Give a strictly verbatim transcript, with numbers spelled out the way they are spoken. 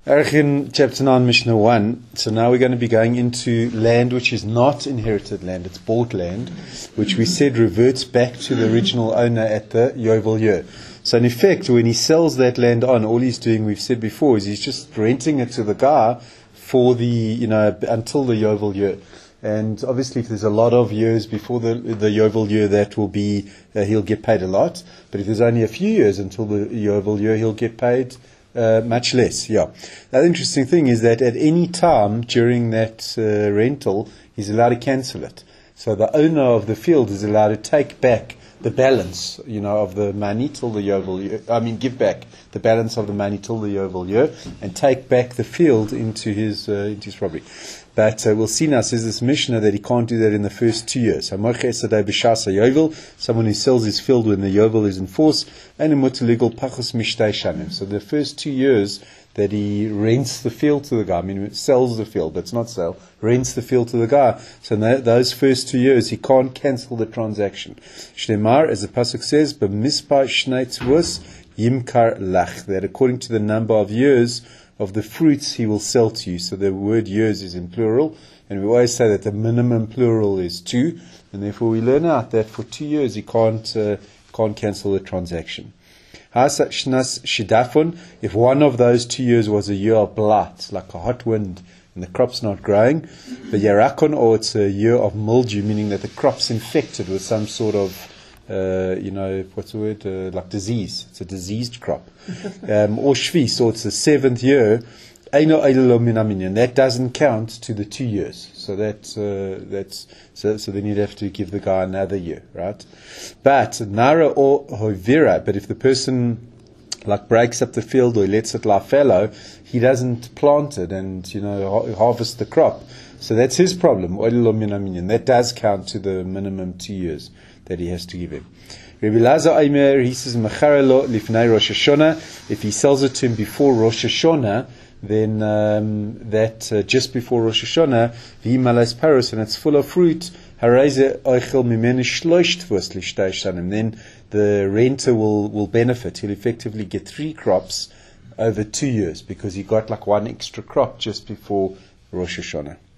Arachin chapter nine, Mishnah one. So now we're going to be going into land which is not inherited land, it's bought land, which we said reverts back to the original owner at the Yovel year. So in effect, when he sells that land on, all he's doing, we've said before, is he's just renting it to the guy for the, you know, until the Yovel year. And obviously, if there's a lot of years before the the Yovel year, that will be, uh, he'll get paid a lot. But if there's only a few years until the Yovel year, he'll get paid uh, much less. Yeah. The interesting thing is that at any time during that uh, rental, he's allowed to cancel it. So the owner of the field is allowed to take back the balance, you know, of the money till the Yovel year. I mean, give back the balance of the money till the Yovel year and take back the field into his uh, into his property. But uh, we'll see now, says this Mishnah, that he can't do that in the first two years. So, someone who sells his field when the Yovel is in force, and so the first two years that he rents the field to the guy, I mean, sells the field, but it's not sale, rents the field to the guy. So in that, those first two years, he can't cancel the transaction. Shnemar, as the pasuk says, b'mispar shnei tzvus yimkar lach, that according to the number of years of the fruits he will sell to you. So the word years is in plural, and we always say that the minimum plural is two, and therefore we learn out that for two years he can't uh, can't cancel the transaction. If one of those two years was a year of blight, like a hot wind, and the crop's not growing, the yarakon, or it's a year of mildew, meaning that the crop's infected with some sort of Uh, you know, what's the word? Uh, like disease. It's a diseased crop. Um, or shvi, so it's the seventh year. And that doesn't count to the two years. So that, uh, that's, so, so then you'd have to give the guy another year, right? But, nara or hovira, but if the person like breaks up the field or he lets it lie fallow, he doesn't plant it and, you know, ha- harvest the crop. So that's his problem. That does count to the minimum two years that he has to give him. Rabbi Lazar Aimer, he says, lifnei Rosh Hashanah, if he sells it to him before Rosh Hashanah, then um, that uh, just before Rosh Hashanah, v'himalas paros, and it's full of fruit, harayze oichel mimenu shlosh tvus lishtei shanim, then the renter will, will benefit. He'll effectively get three crops over two years because he got like one extra crop just before Rosh Hashanah.